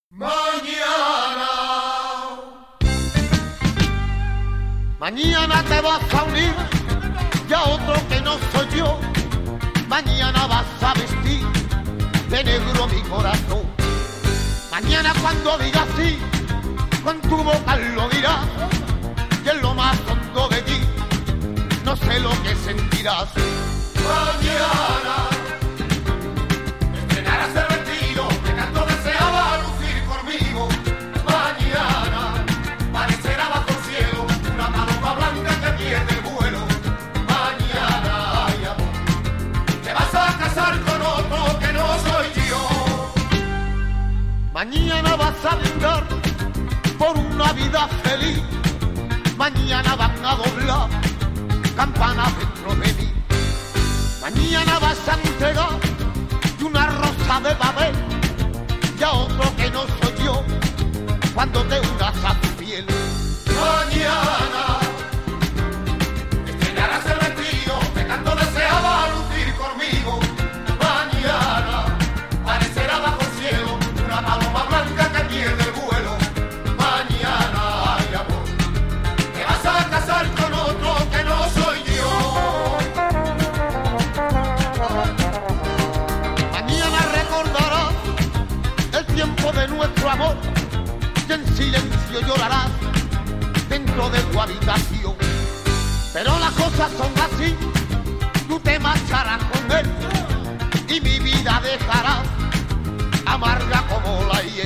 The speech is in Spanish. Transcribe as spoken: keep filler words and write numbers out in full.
Mañana, mañana te vas a unir y a otro que no soy yo. Mañana vas a vestir de negro mi corazón. Mañana cuando digas sí, con tu boca lo dirás. Y en lo más hondo de ti, no sé lo que sentirás. Mañana estrenarás el vestido que tanto deseaba lucir conmigo. Mañana parecerá bajo el cielo una paloma blanca que pierde el vuelo. Mañana, ay amor, te vas a casar con otro que no soy yo. Mañana vas a brindar por una vida feliz. Mañana van a doblar campanas dentro de mí. Mañana vas a entregar una rosa de papel y a otro que no soy yo cuando te unas a tu piel. Mañana estrenarás el vestido que tanto deseaba lucir conmigo. Mañana parecerá bajo el cielo una paloma blanca que pierde el vuelo. Mañana, ay amor, te vas a casar con otro que no soy yo. Mañana recordarás el tiempo de nuestro amor y en silencio llorarás dentro de tu habitación. Pero las cosas son así, tú te marcharás con él y mi vida dejarás amarga como la hiel.